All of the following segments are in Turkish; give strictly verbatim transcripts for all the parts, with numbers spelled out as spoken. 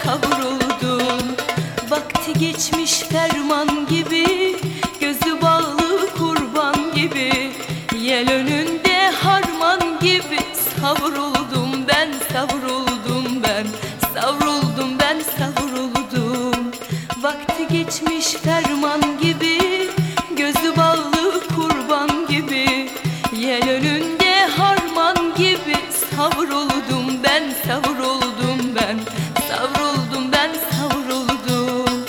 kavruldum. Vakti geçmiş ferman gibi, gözü bağlı kurban gibi, yel önünde harman gibi savruldum ben, savruldum ben, savruldum ben, savruldum. Vakti geçmiş ferman gibi, gözü bağlı kurban gibi, yel önünde harman gibi savruldum ben, savruldum ben, savruldum ben, savruldum.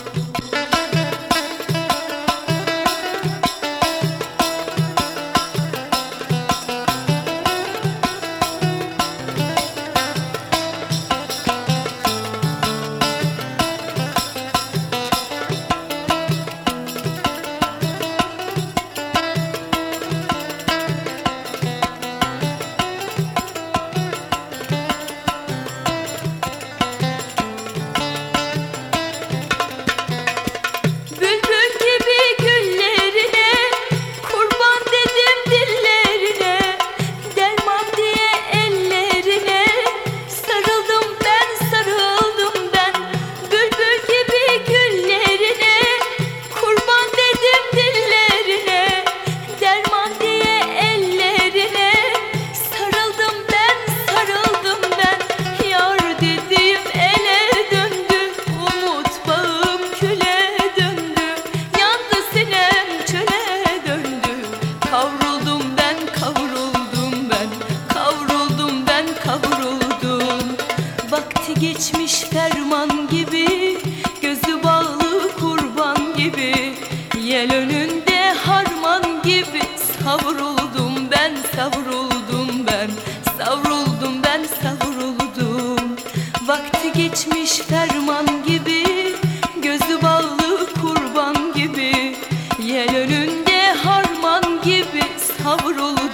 Vakti geçmiş ferman gibi, gözü bağlı kurban gibi, yel önünde harman gibi savruldum ben, savruldum ben, savruldum ben, savruldum. Vakti geçmiş ferman gibi, gözü bağlı kurban gibi, yel önünde harman gibi savruldum